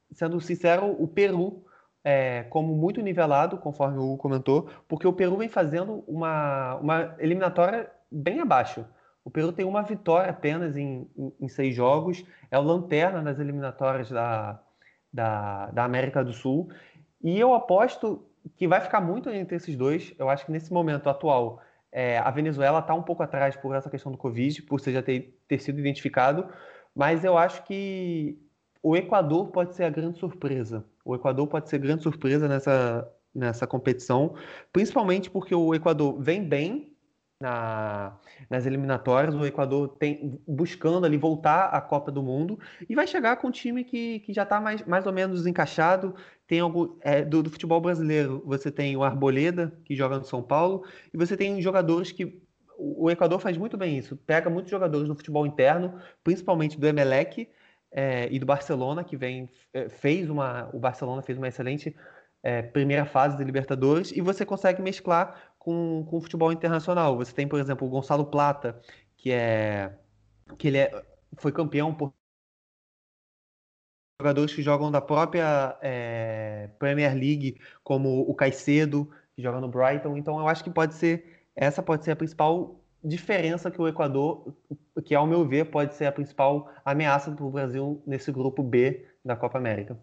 sendo sincero, o Peru é, como muito nivelado, conforme o Hugo comentou, porque o Peru vem fazendo uma, uma eliminatória bem abaixo. O Peru tem uma vitória apenas em, em, em seis jogos, é o lanterna das eliminatórias da, da, da América do Sul, e eu aposto que vai ficar muito entre esses dois. Eu acho que nesse momento atual, é, a Venezuela está um pouco atrás por essa questão do Covid, por você já ter, ter sido identificado, mas eu acho que o Equador pode ser a grande surpresa. O Equador pode ser grande surpresa nessa, nessa competição, principalmente porque o Equador vem bem na, nas eliminatórias, o Equador tem buscando ali voltar à Copa do Mundo e vai chegar com um time que, que já está mais, mais ou menos encaixado. Tem algo é, do, do futebol brasileiro, você tem o Arboleda, que joga no São Paulo, e você tem jogadores que o Equador faz muito bem isso, pega muitos jogadores do futebol interno, principalmente do Emelec, é, e do Barcelona, que vem, é, fez uma, o Barcelona fez uma excelente é, primeira fase de Libertadores, e você consegue mesclar com, com o futebol internacional. Você tem, por exemplo, o Gonçalo Plata, que é que ele é, foi campeão por jogadores que jogam da própria é, Premier League, como o Caicedo, que joga no Brighton. Então eu acho que pode ser, essa pode ser a principal diferença que o Equador, que ao meu ver pode ser a principal ameaça para o Brasil nesse grupo B da Copa América.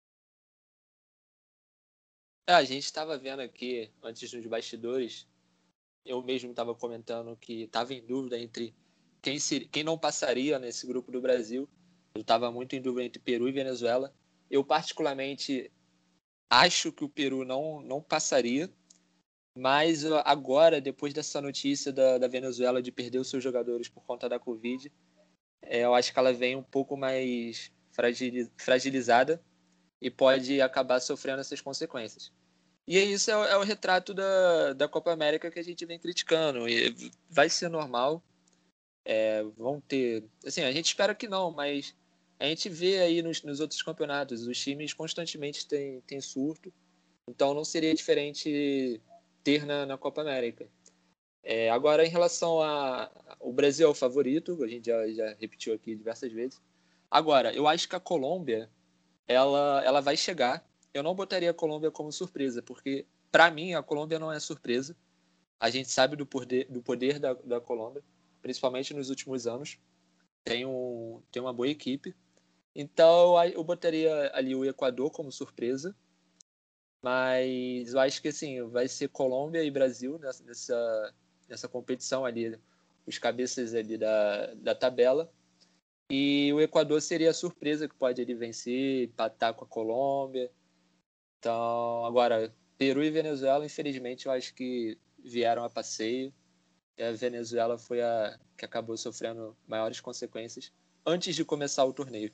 É, a gente estava vendo aqui, antes dos bastidores, eu mesmo estava comentando que estava em dúvida entre quem, seria, quem não passaria nesse grupo do Brasil. Eu estava muito em dúvida entre Peru e Venezuela. Eu, particularmente, acho que o Peru não, não passaria, mas agora, depois dessa notícia da, da Venezuela de perder os seus jogadores por conta da Covid, é, eu acho que ela vem um pouco mais fragilizada e pode acabar sofrendo essas consequências. E isso é o, é o retrato da, da Copa América que a gente vem criticando. E vai ser normal. É, vão ter... Assim, a gente espera que não, mas a gente vê aí nos, nos outros campeonatos, os times constantemente têm, têm surto. Então não seria diferente ter na, na Copa América. É, agora, em relação a... O Brasil é o favorito, a gente já, já repetiu aqui diversas vezes. Agora, eu acho que a Colômbia ela, ela vai chegar. Eu não botaria a Colômbia como surpresa, porque, para mim, a Colômbia não é surpresa. A gente sabe do poder, do poder da, da Colômbia, principalmente nos últimos anos. Tem, um, tem uma boa equipe. Então, eu botaria ali o Equador como surpresa. Mas eu acho que, assim, vai ser Colômbia e Brasil nessa, nessa, nessa competição ali, os cabeças ali da, da tabela. E o Equador seria a surpresa que pode ele vencer, empatar com a Colômbia. Então, agora, Peru e Venezuela, infelizmente, eu acho que vieram a passeio. E a Venezuela foi a que acabou sofrendo maiores consequências antes de começar o torneio.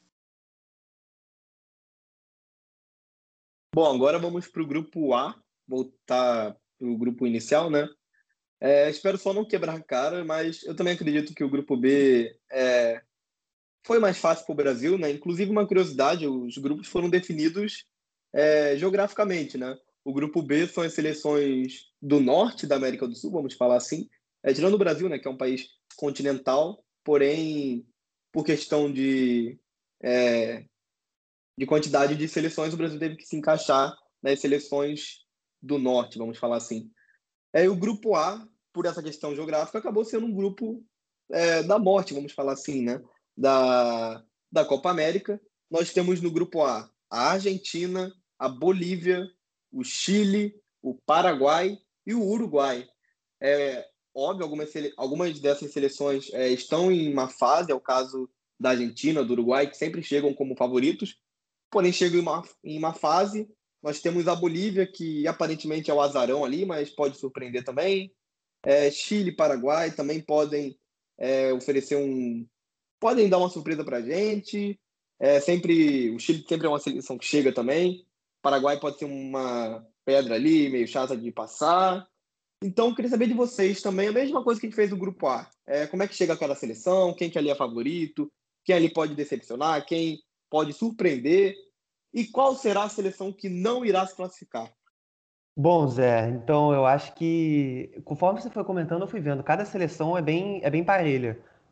Bom, agora vamos para o grupo A, voltar para o grupo inicial, né? É, espero só não quebrar a cara, mas eu também acredito que o grupo B é, foi mais fácil para o Brasil, né? Inclusive, uma curiosidade, os grupos foram definidos é, geograficamente, né? O grupo B são as seleções do norte da América do Sul, vamos falar assim, é, tirando o Brasil, né? Que é um país continental, porém, por questão de, é, de quantidade de seleções, o Brasil teve que se encaixar nas seleções do norte, vamos falar assim. É, o grupo A, por essa questão geográfica, acabou sendo um grupo é, da morte, vamos falar assim, né? Da, da Copa América. Nós temos no grupo A a Argentina, a Bolívia, o Chile, o Paraguai e o Uruguai. É óbvio, algumas, algumas dessas seleções é, estão em uma fase, é o caso da Argentina, do Uruguai, que sempre chegam como favoritos, porém chegam em uma, em uma fase. Nós temos a Bolívia, que aparentemente é o azarão ali, mas pode surpreender também. É, Chile e Paraguai também podem é, oferecer um... Podem dar uma surpresa para a gente. É, sempre, o Chile sempre é uma seleção que chega também. O Paraguai pode ser uma pedra ali, meio chata de passar. Então, eu queria saber de vocês também, a mesma coisa que a gente fez no Grupo A. É, como é que chega cada seleção, quem que ali é favorito, quem ali pode decepcionar, quem pode surpreender, e qual será a seleção que não irá se classificar? Bom, Zé, então eu acho que, conforme você foi comentando, eu fui vendo, cada seleção é bem, é bem parelha.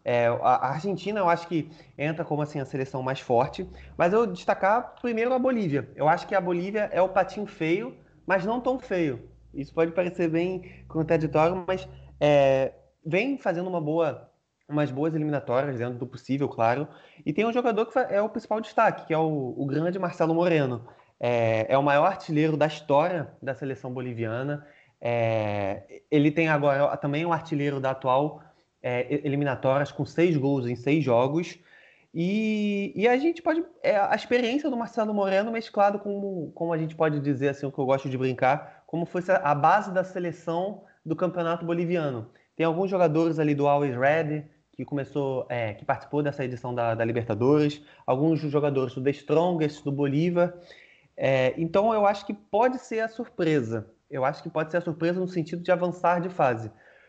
É, a Argentina, eu acho que entra como assim a seleção mais forte, mas eu destacar primeiro a Bolívia. Eu acho que a Bolívia é o patinho feio, mas não tão feio. Isso pode parecer bem contraditório, mas é, vem fazendo uma boa, umas boas eliminatórias dentro do possível, claro. E tem um jogador que é o principal destaque, que é o, o grande Marcelo Moreno. É, é o maior artilheiro da história da seleção boliviana. É, ele tem agora também um artilheiro da atual é, eliminatórias com seis gols em seis jogos. E, e a gente pode. É, a experiência do Marcelo Moreno mesclado com, como a gente pode dizer, assim, o que eu gosto de brincar, como fosse a base da seleção do campeonato boliviano. Tem alguns jogadores ali do Always Red, que começou, é, que participou dessa edição da, da Libertadores, alguns jogadores do The Strongest, do Bolívar. É, então eu acho que pode ser a surpresa. Eu acho que pode ser a surpresa no sentido de avançar de fase.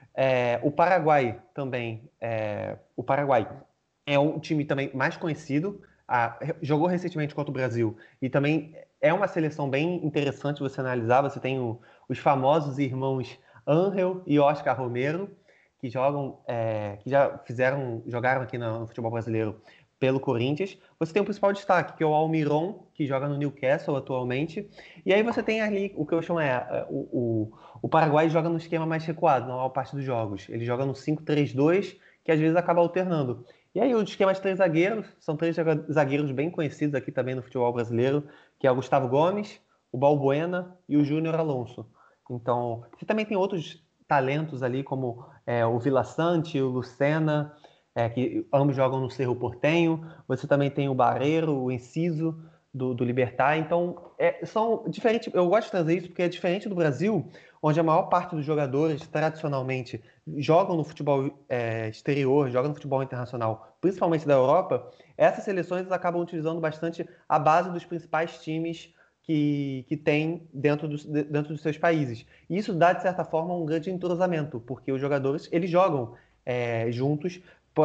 É, o Paraguai também, é, o Paraguai é um time também mais conhecido, a, jogou recentemente contra o Brasil e também é uma seleção bem interessante você analisar. Você tem o, os famosos irmãos Ángel e Oscar Romero, que jogam, é, que já fizeram, jogaram aqui no, no futebol brasileiro pelo Corinthians. Você tem o principal destaque, que é o Almiron, que joga no Newcastle atualmente. E aí você tem ali, o que eu chamo é, o, o, o Paraguai joga no esquema mais recuado, na maior parte dos jogos. Ele joga no cinco três dois, que às vezes acaba alternando. E aí o esquema de três zagueiros, são três zagueiros bem conhecidos aqui também no futebol brasileiro, que é o Gustavo Gomes, o Balbuena e o Júnior Alonso. Então, você também tem outros talentos ali, como é, o Vila Sante, o Lucena, é, que ambos jogam no Cerro Porteño. Você também tem o Barreiro, o Enciso, do, do Libertad. Então, é, são diferentes. Eu gosto de trazer isso porque é diferente do Brasil, onde a maior parte dos jogadores, tradicionalmente, jogam no futebol é, exterior, jogam no futebol internacional, principalmente da Europa. Essas seleções acabam utilizando bastante a base dos principais times que, que tem dentro, do, dentro dos seus países. E isso dá, de certa forma, um grande entrosamento, porque os jogadores eles jogam é, juntos.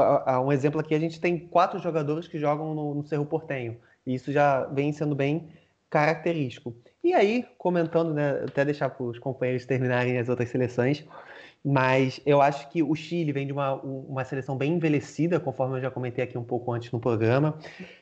Um exemplo aqui, a gente tem quatro jogadores que jogam no, no Cerro Porteño. E isso já vem sendo bem característico. E aí, comentando, né, até deixar para os companheiros terminarem as outras seleções, mas eu acho que o Chile vem de uma, uma seleção bem envelhecida, conforme eu já comentei aqui um pouco antes no programa.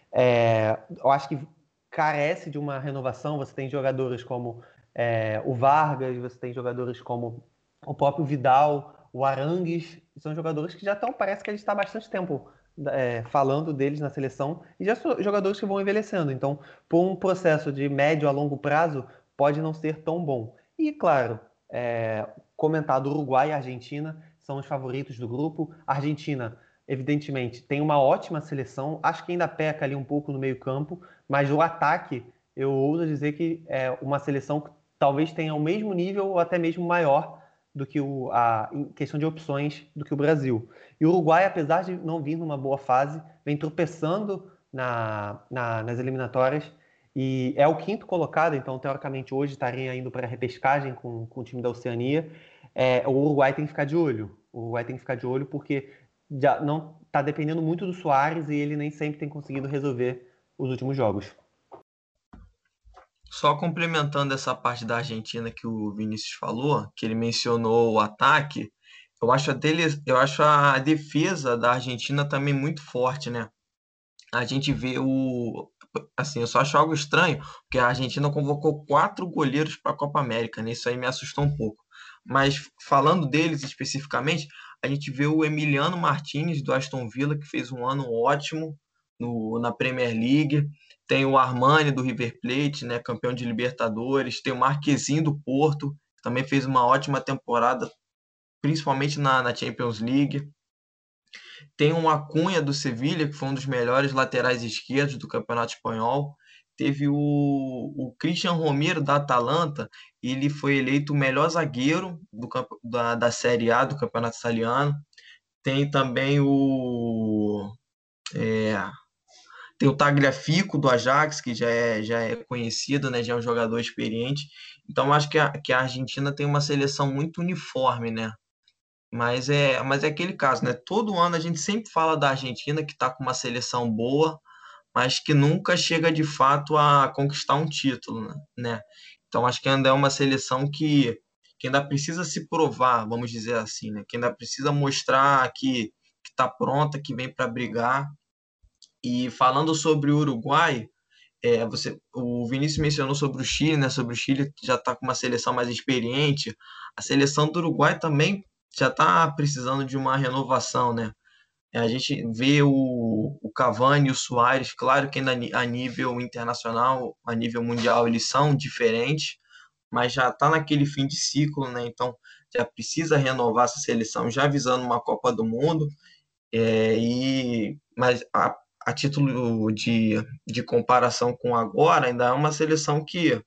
É, eu acho que carece de uma renovação. Você tem jogadores como é, o Vargas, você tem jogadores como o próprio Vidal, o Arangues, são jogadores que já estão, parece que a gente está há bastante tempo é, falando deles na seleção, e já são jogadores que vão envelhecendo. Então, por um processo de médio a longo prazo, pode não ser tão bom. E, claro, é, comentado, Uruguai e Argentina são os favoritos do grupo. A Argentina, evidentemente, tem uma ótima seleção, acho que ainda peca ali um pouco no meio campo, mas o ataque, eu ouso dizer que é uma seleção que talvez tenha o mesmo nível ou até mesmo maior do que o, a, em questão de opções, do que o Brasil. E o Uruguai, apesar de não vir numa boa fase, vem tropeçando na, na, nas eliminatórias e é o quinto colocado, então teoricamente hoje estaria indo para a repescagem com, com o time da Oceania. É, o Uruguai tem que ficar de olho. O Uruguai tem que ficar de olho porque já não está dependendo muito do Suárez e ele nem sempre tem conseguido resolver os últimos jogos. Só complementando essa parte da Argentina que o Vinícius falou, que ele mencionou o ataque, eu acho a, dele, eu acho a defesa da Argentina também muito forte, né? A gente vê o... Assim, eu só acho algo estranho, porque a Argentina convocou quatro goleiros para a Copa América, né? Isso aí me assustou um pouco. Mas falando deles especificamente, a gente vê o Emiliano Martinez, do Aston Villa, que fez um ano ótimo no, na Premier League. Tem o Armani, do River Plate, né, campeão de Libertadores. Tem o Marquezinho, do Porto, que também fez uma ótima temporada, principalmente na, na Champions League. Tem o Acunha, do Sevilha, que foi um dos melhores laterais esquerdos do Campeonato Espanhol. Teve o, o Christian Romero, da Atalanta, ele foi eleito o melhor zagueiro do, da, da Série A do Campeonato Italiano. Tem também o... É, tem o Tagliafico, do Ajax, que já é, já é conhecido, né? Já é um jogador experiente. Então, acho que a, que a Argentina tem uma seleção muito uniforme, né? Mas é, mas é aquele caso, né? Todo ano a gente sempre fala da Argentina, que está com uma seleção boa, mas que nunca chega de fato a conquistar um título, né? Então, acho que ainda é uma seleção que, que ainda precisa se provar, vamos dizer assim, né? Que ainda precisa mostrar que está pronta, que vem para brigar. E falando sobre o Uruguai, é, você, o Vinícius mencionou sobre o Chile, né? Sobre o Chile já está com uma seleção mais experiente. A seleção do Uruguai também já está precisando de uma renovação, né? A gente vê o, o Cavani e o Suárez, claro que ainda a nível internacional, a nível mundial, eles são diferentes, mas já está naquele fim de ciclo, né? Então já precisa renovar essa seleção, já visando uma Copa do Mundo. É, e, mas a, a título de, de comparação com agora, ainda é uma seleção que,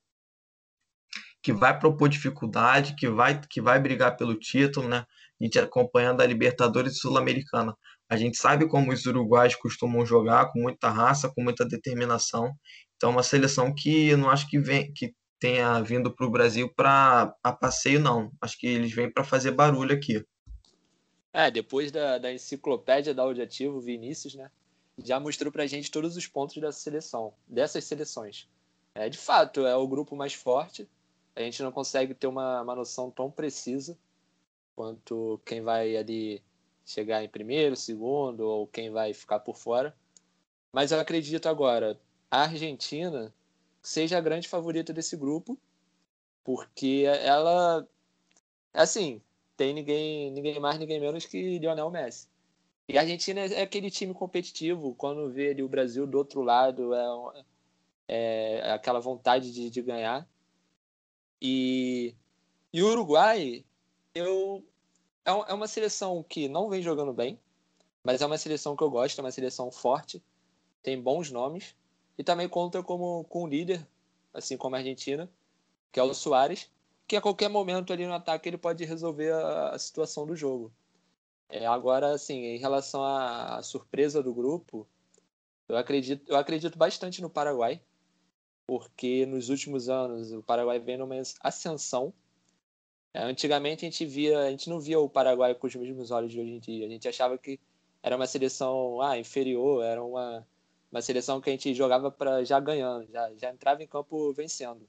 que vai propor dificuldade, que vai, que vai brigar pelo título, né? A gente acompanhando a Libertadores e Sul-Americana. A gente sabe como os uruguaios costumam jogar, com muita raça, com muita determinação. Então, é uma seleção que eu não acho que, vem, que tenha vindo para o Brasil para a passeio, não. Acho que eles vêm para fazer barulho aqui. É, depois da, da enciclopédia da Audiativo, Vinícius, né, já mostrou pra gente todos os pontos dessa seleção, dessas seleções. É, de fato, é o grupo mais forte. A gente não consegue ter uma, uma noção tão precisa quanto quem vai ali chegar em primeiro, segundo, ou quem vai ficar por fora. Mas eu acredito agora, a Argentina seja a grande favorita desse grupo, porque ela, assim, tem ninguém, ninguém mais, ninguém menos que Lionel Messi. E a Argentina é aquele time competitivo, quando vê ali o Brasil do outro lado, é, é aquela vontade de, de ganhar. E, e o Uruguai, eu, é, é uma seleção que não vem jogando bem, mas é uma seleção que eu gosto, é uma seleção forte, tem bons nomes, e também conta como, com o líder, assim como a Argentina, que é o Suárez, que a qualquer momento ali no ataque ele pode resolver a, a situação do jogo. É, agora, assim, em relação à, à surpresa do grupo, eu acredito, eu acredito bastante no Paraguai, porque nos últimos anos o Paraguai vem numa ascensão. É, antigamente a gente via, a gente não via o Paraguai com os mesmos olhos de hoje em dia. A gente achava que era uma seleção ah, inferior, era uma, uma seleção que a gente jogava para já ganhando, já, já entrava em campo vencendo.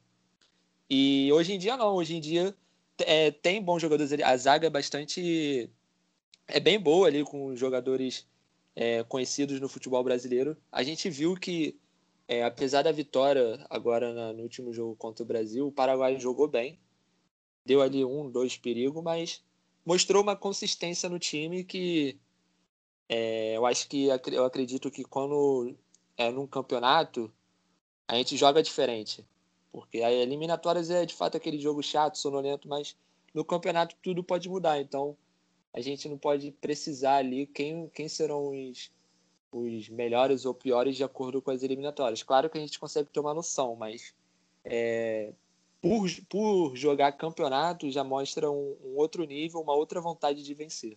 E hoje em dia não, hoje em dia é, tem bons jogadores ali. A zaga é bastante é bem boa ali com jogadores é, conhecidos no futebol brasileiro. A gente viu que é, apesar da vitória agora na, no último jogo contra o Brasil, o Paraguai jogou bem, deu ali um, dois perigos, mas mostrou uma consistência no time que é, eu acho que eu acredito que quando é num campeonato a gente joga diferente, porque a eliminatórias é de fato aquele jogo chato, sonolento, mas no campeonato tudo pode mudar, então a gente não pode precisar ali quem, quem serão os, os melhores ou piores de acordo com as eliminatórias. Claro que a gente consegue ter uma noção, mas é, por, por jogar campeonato já mostra um, um outro nível, uma outra vontade de vencer.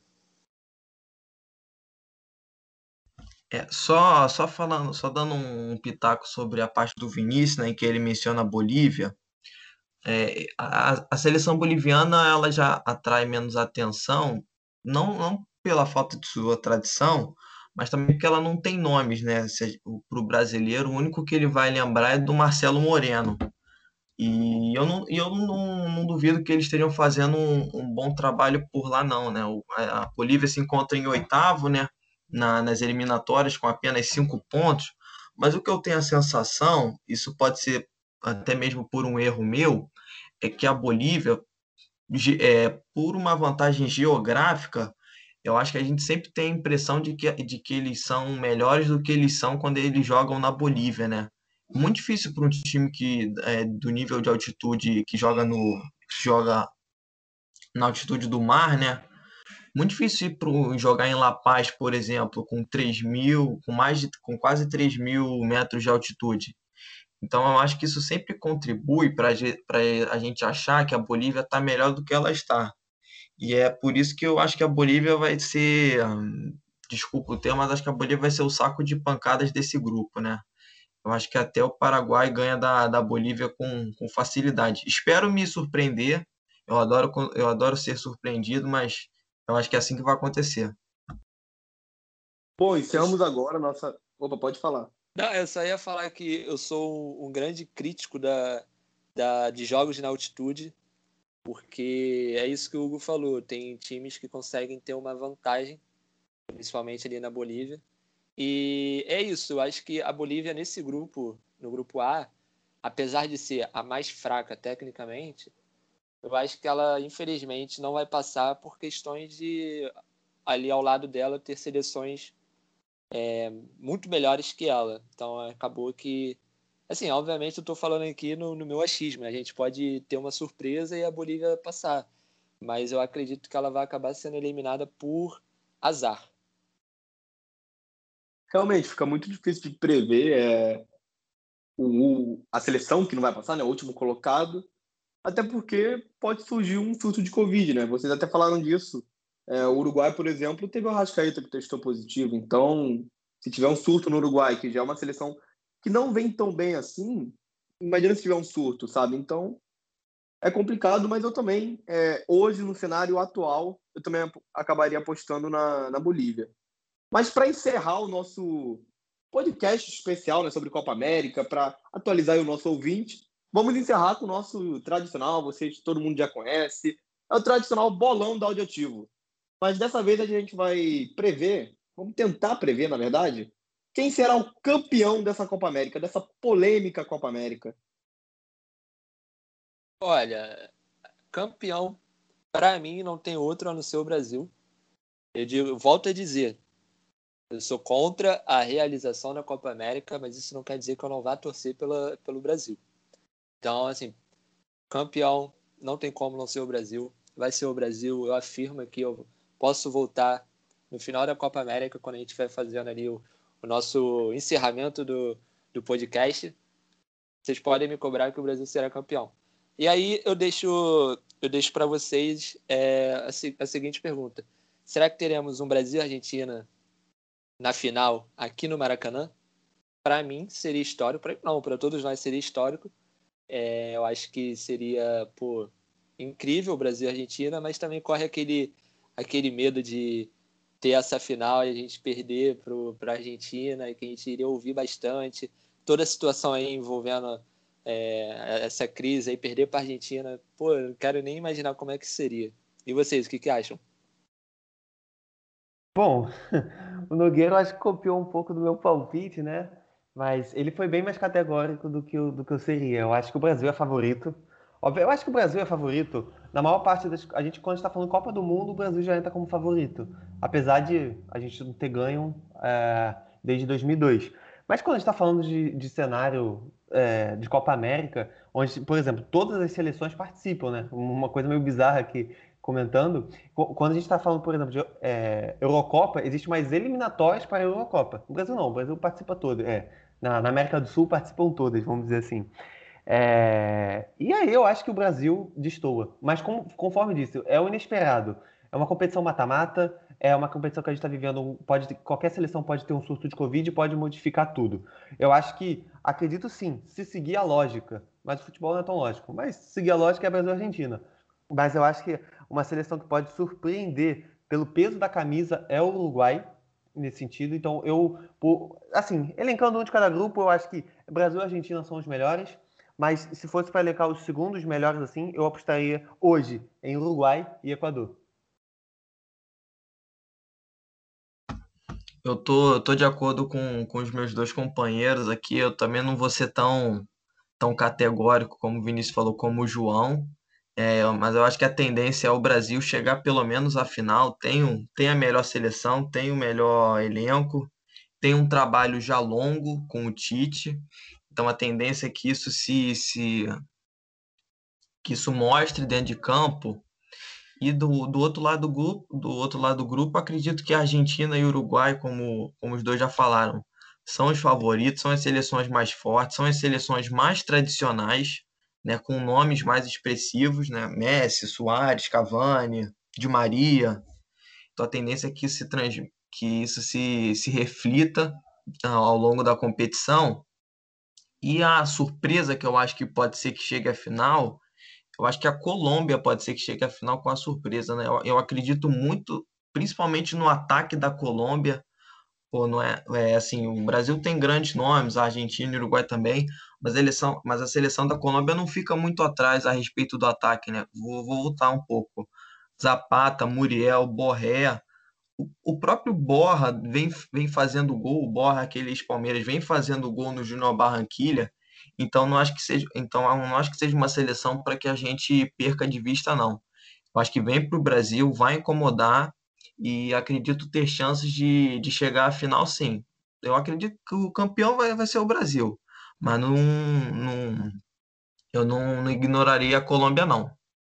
É, só, só falando, só dando um pitaco sobre a parte do Vinícius, né, em que ele menciona a Bolívia. É, a, a seleção boliviana ela já atrai menos atenção, não, não pela falta de sua tradição, mas também porque ela não tem nomes, né? Para o brasileiro, o único que ele vai lembrar é do Marcelo Moreno. E eu não, e eu não, não duvido que eles estejam fazendo um, um bom trabalho por lá, não, né? O, a Bolívia se encontra em oitavo, né? Na, nas eliminatórias com apenas cinco pontos, mas o que eu tenho a sensação, isso pode ser até mesmo por um erro meu, é que a Bolívia, é, por uma vantagem geográfica, eu acho que a gente sempre tem a impressão de que, de que eles são melhores do que eles são quando eles jogam na Bolívia, né? Muito difícil para um time que é do nível de altitude que joga no que joga na altitude do mar, né? Muito difícil ir pro, jogar em La Paz, por exemplo, com três mil, com mais de, com quase três mil metros de altitude. Então, eu acho que isso sempre contribui para a gente achar que a Bolívia está melhor do que ela está. E é por isso que eu acho que a Bolívia vai ser, hum, desculpa o termo, mas acho que a Bolívia vai ser o saco de pancadas desse grupo, né? Eu acho que até o Paraguai ganha da, da Bolívia com, com facilidade. Espero me surpreender. Eu adoro, eu adoro ser surpreendido, mas eu acho que é assim que vai acontecer. Bom, encerramos agora a nossa. Opa, pode falar. Não, eu só ia falar que eu sou um grande crítico da, da, de jogos na altitude, porque é isso que o Hugo falou, tem times que conseguem ter uma vantagem principalmente ali na Bolívia. E é isso, eu acho que a Bolívia nesse grupo, no grupo A, apesar de ser a mais fraca tecnicamente, eu acho que ela, infelizmente, não vai passar por questões de, ali ao lado dela, ter seleções é, muito melhores que ela. Então, acabou que... Assim, obviamente, eu estou falando aqui no, no meu achismo. A gente pode ter uma surpresa e a Bolívia passar. Mas eu acredito que ela vai acabar sendo eliminada por azar. Realmente, fica muito difícil de prever é, o, o- a seleção que não vai passar, né? O último colocado. Até porque pode surgir um surto de Covid, né? Vocês até falaram disso. É, o Uruguai, por exemplo, teve o Arrascaeta que testou positivo. Então, se tiver um surto no Uruguai, que já é uma seleção que não vem tão bem assim, imagina se tiver um surto, sabe? Então, é complicado, mas eu também, é, hoje, no cenário atual, eu também ap- acabaria apostando na, na Bolívia. Mas para encerrar o nosso podcast especial, né, sobre Copa América, para atualizar aí o nosso ouvinte, vamos encerrar com o nosso tradicional, vocês todo mundo já conhece, é o tradicional bolão da Audioativo. Mas dessa vez a gente vai prever, vamos tentar prever, na verdade, quem será o campeão dessa Copa América, dessa polêmica Copa América. Olha, campeão, para mim, não tem outro a não ser o Brasil. Eu, digo, eu volto a dizer, eu sou contra a realização da Copa América, mas isso não quer dizer que eu não vá torcer pela, pelo Brasil. Então, assim, campeão, não tem como não ser o Brasil. Vai ser o Brasil. Eu afirmo que eu posso voltar no final da Copa América, quando a gente vai fazendo ali o, o nosso encerramento do, do podcast. Vocês podem me cobrar que o Brasil será campeão. E aí eu deixo, eu deixo para vocês é, a, a seguinte pergunta. Será que teremos um Brasil e Argentina na final aqui no Maracanã? Para mim seria histórico. Pra, não, para todos nós seria histórico. É, eu acho que seria, pô, incrível o Brasil e a Argentina, mas também corre aquele, aquele medo de ter essa final e a gente perder para a Argentina, e que a gente iria ouvir bastante. Toda a situação aí envolvendo é, essa crise aí, perder para a Argentina, pô, eu não quero nem imaginar como é que seria. E vocês, o que, que acham? Bom, o Nogueira eu acho que copiou um pouco do meu palpite, né? Mas ele foi bem mais categórico do que, eu, do que eu seria. Eu acho que o Brasil é favorito. Óbvio, eu acho que o Brasil é favorito. Na maior parte das. A gente, quando está falando Copa do Mundo, o Brasil já entra como favorito. Apesar de a gente não ter ganho é, desde dois mil e dois. Mas quando a gente está falando de, de cenário é, de Copa América, onde, por exemplo, todas as seleções participam, né? Uma coisa meio bizarra aqui, comentando. Quando a gente está falando, por exemplo, de é, Eurocopa, existe mais eliminatórias para a Eurocopa. O Brasil não, o Brasil participa todo. É, na, na América do Sul participam todas, vamos dizer assim. É, e aí eu acho que o Brasil destoa. Mas como, conforme disse, é o inesperado. É uma competição mata-mata, é uma competição que a gente está vivendo. Pode ter- qualquer seleção pode ter um surto de Covid e pode modificar tudo. Eu acho que, acredito sim, se seguir a lógica. Mas o futebol não é tão lógico. Mas se seguir a lógica é Brasil e Argentina. Mas eu acho que uma seleção que pode surpreender pelo peso da camisa é o Uruguai, nesse sentido. Então, eu, por, assim, elencando um de cada grupo, eu acho que Brasil e Argentina são os melhores. Mas se fosse para elencar os segundos melhores, assim, eu apostaria hoje em Uruguai e Equador. Eu tô, eu tô de acordo com, com os meus dois companheiros aqui. Eu também não vou ser tão, tão categórico como o Vinícius falou, como o João. É, mas eu acho que a tendência é o Brasil chegar pelo menos à final. Tem, um, tem a melhor seleção, tem o melhor elenco, tem um trabalho já longo com o Tite. Então a tendência é que isso se, se que isso mostre dentro de campo. E do, do outro lado do grupo, do outro lado do grupo, acredito que a Argentina e o Uruguai, como, como os dois já falaram, são os favoritos, são as seleções mais fortes, são as seleções mais tradicionais, né, com nomes mais expressivos, né, Messi, Suárez, Cavani, Di Maria. Então a tendência é que, se trans, que isso se, se reflita ao longo da competição. E a surpresa que eu acho que pode ser que chegue à final, eu acho que a Colômbia pode ser que chegue à final com a surpresa, né? Eu, eu acredito muito, principalmente no ataque da Colômbia. Pô, não é, é assim, o Brasil tem grandes nomes, a Argentina e o Uruguai também, mas, eles são, mas a seleção da Colômbia não fica muito atrás a respeito do ataque, né? Vou, vou voltar um pouco. Zapata, Muriel, Borré, o, o próprio Borja vem, vem fazendo gol, o Borja, aqueles Palmeiras, vem fazendo gol no Júnior Barranquilla, então não acho que seja, então não acho que seja uma seleção para que a gente perca de vista, não. Eu acho que vem para o Brasil, vai incomodar e acredito ter chances de, de chegar à final, sim. Eu acredito que o campeão vai, vai ser o Brasil, mas não, não, eu não, não ignoraria a Colômbia, não.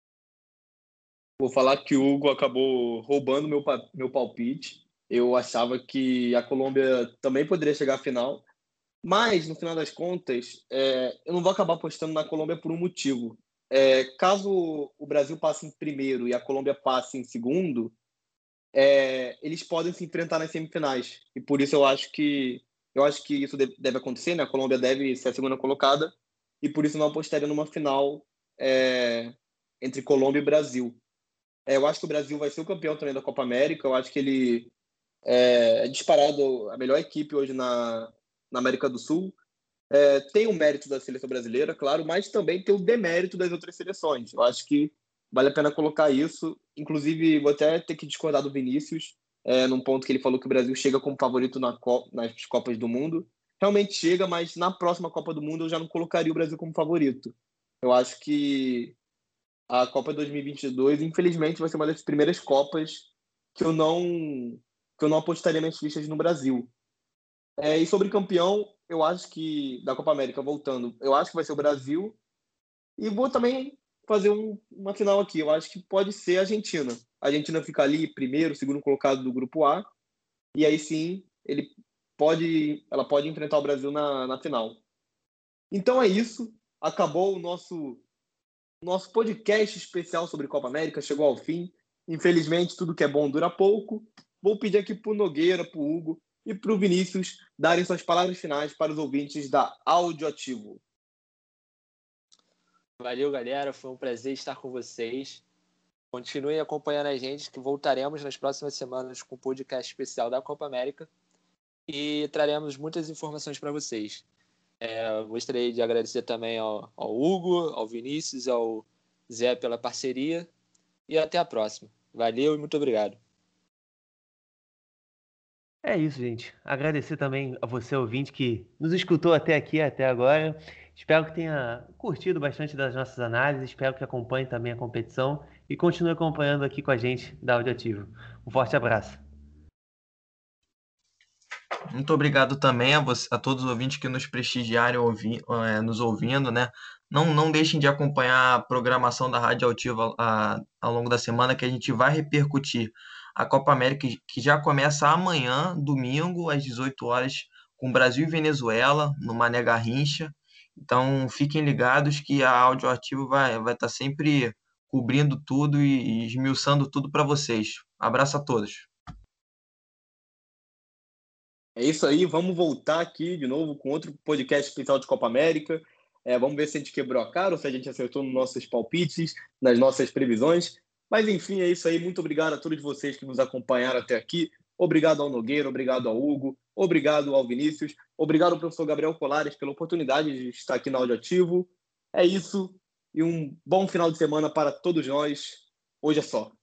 Vou falar que o Hugo acabou roubando meu, pa- meu palpite. Eu achava que a Colômbia também poderia chegar à final, mas no final das contas, é, eu não vou acabar apostando na Colômbia por um motivo. É, caso o Brasil passe em primeiro e a Colômbia passe em segundo, é, eles podem se enfrentar nas semifinais. E por isso eu acho que eu acho que isso de- deve acontecer, né? A Colômbia deve ser a segunda colocada, e por isso não apostaria numa final é, entre Colômbia e Brasil. É, eu acho que o Brasil vai ser o campeão também da Copa América. Eu acho que ele é, é disparado a melhor equipe hoje na, na América do Sul. É, tem o mérito da seleção brasileira, claro, mas também tem o demérito das outras seleções. Eu acho que vale a pena colocar isso. Inclusive, vou até ter que discordar do Vinícius, é, num ponto que ele falou que o Brasil chega como favorito na Co- nas Copas do Mundo. Realmente chega, mas na próxima Copa do Mundo eu já não colocaria o Brasil como favorito. Eu acho que a Copa dois mil e vinte e dois, infelizmente, vai ser uma das primeiras Copas que eu não, que eu não apostaria minhas fichas no Brasil. É, e sobre campeão, eu acho que, da Copa América, voltando, eu acho que vai ser o Brasil. E vou também fazer um, uma final aqui. Eu acho que pode ser a Argentina. A Argentina fica ali, primeiro, segundo colocado do grupo A. E aí sim, ele pode, ela pode enfrentar o Brasil na, na final. Então é isso. Acabou o nosso nosso podcast especial sobre Copa América, chegou ao fim. Infelizmente, tudo que é bom dura pouco. Vou pedir aqui para o Nogueira, para o Hugo e para o Vinícius darem suas palavras finais para os ouvintes da Audioativo. Valeu, galera. Foi um prazer estar com vocês. Continuem acompanhando a gente, que voltaremos nas próximas semanas com o podcast especial da Copa América e traremos muitas informações para vocês. É, gostaria de agradecer também ao, ao Hugo, ao Vinícius, ao Zé pela parceria e até a próxima. Valeu e muito obrigado. É isso, gente. Agradecer também a você, ouvinte, que nos escutou até aqui, até agora. Espero que tenha curtido bastante das nossas análises. Espero que acompanhe também a competição e continue acompanhando aqui com a gente da Audioativo. Um forte abraço. Muito obrigado também a, você, a todos os ouvintes que nos prestigiaram ouvi, é, nos ouvindo, né? Não, não deixem de acompanhar a programação da Rádio Altiva a, ao longo da semana, que a gente vai repercutir a Copa América, que já começa amanhã, domingo, às dezoito horas, com Brasil e Venezuela, no Mané Garrincha. Então, fiquem ligados que a Áudio Ativo vai vai estar sempre cobrindo tudo e, e esmiuçando tudo para vocês. Abraço a todos. É isso aí, vamos voltar aqui de novo com outro podcast especial de Copa América. É, vamos ver se a gente quebrou a cara ou se a gente acertou nos nossos palpites, nas nossas previsões. Mas enfim, é isso aí. Muito obrigado a todos vocês que nos acompanharam até aqui. Obrigado ao Nogueira, obrigado ao Hugo, obrigado ao Vinícius, obrigado ao professor Gabriel Colares pela oportunidade de estar aqui na Audioativo. É isso e um bom final de semana para todos nós. Hoje é só.